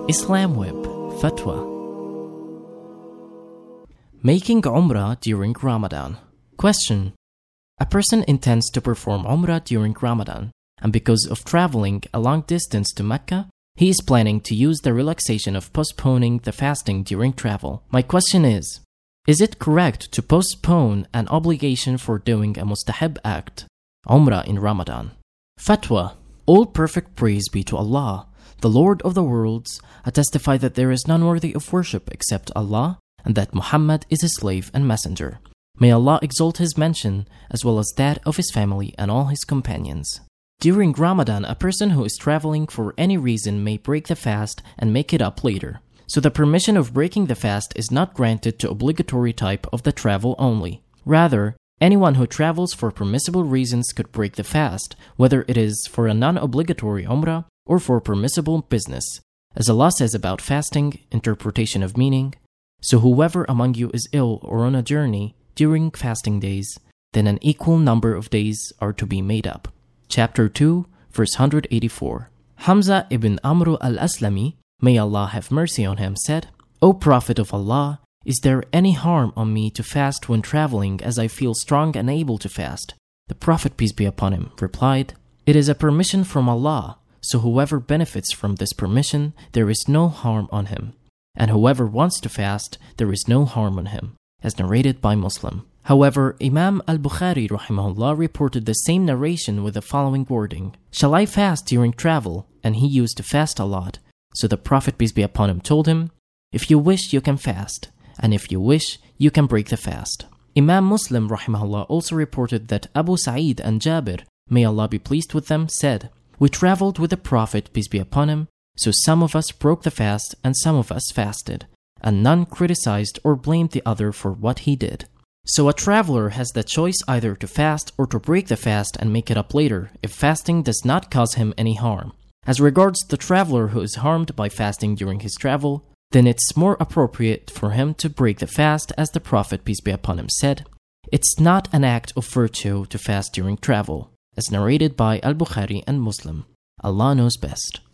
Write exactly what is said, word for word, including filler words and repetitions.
Islam Web Fatwa. Making Umrah during Ramadan. Question: a person intends to perform Umrah during Ramadan, and because of traveling a long distance to Mecca, he is planning to use the relaxation of postponing the fasting during travel. My question is, is it correct to postpone an obligation for doing a mustahab act, Umrah in Ramadan? Fatwa. All perfect praise be to Allah, the Lord of the worlds. I testify that there is none worthy of worship except Allah, and that Muhammad is his slave and messenger. May Allah exalt his mention, as well as that of his family and all his companions. During Ramadan, a person who is traveling for any reason may break the fast and make it up later. So the permission of breaking the fast is not granted to obligatory type of the travel only. Rather, anyone who travels for permissible reasons could break the fast, whether it is for a non-obligatory Umrah or for permissible business. As Allah says about fasting, interpretation of meaning, so whoever among you is ill or on a journey during fasting days, then an equal number of days are to be made up. Chapter two, verse one hundred eighty-four. Hamza ibn Amr al-Aslami, may Allah have mercy on him, said, O Prophet of Allah, is there any harm on me to fast when traveling, as I feel strong and able to fast? The Prophet, peace be upon him, replied, It is a permission from Allah, so whoever benefits from this permission, there is no harm on him. And whoever wants to fast, there is no harm on him, as narrated by Muslim. However, Imam al-Bukhari rahimahullah reported the same narration with the following wording, Shall I fast during travel? And he used to fast a lot. So the Prophet, peace be upon him, told him, If you wish, you can fast, and if you wish, you can break the fast. Imam Muslim rahimahullah also reported that Abu Sa'id and Jabir, may Allah be pleased with them, said, We traveled with the Prophet, peace be upon him, so some of us broke the fast and some of us fasted, and none criticized or blamed the other for what he did. So a traveler has the choice either to fast or to break the fast and make it up later if fasting does not cause him any harm. As regards the traveler who is harmed by fasting during his travel, then it's more appropriate for him to break the fast, as the Prophet, peace be upon him, said, It's not an act of virtue to fast during travel, as narrated by al-Bukhari and Muslim. Allah knows best.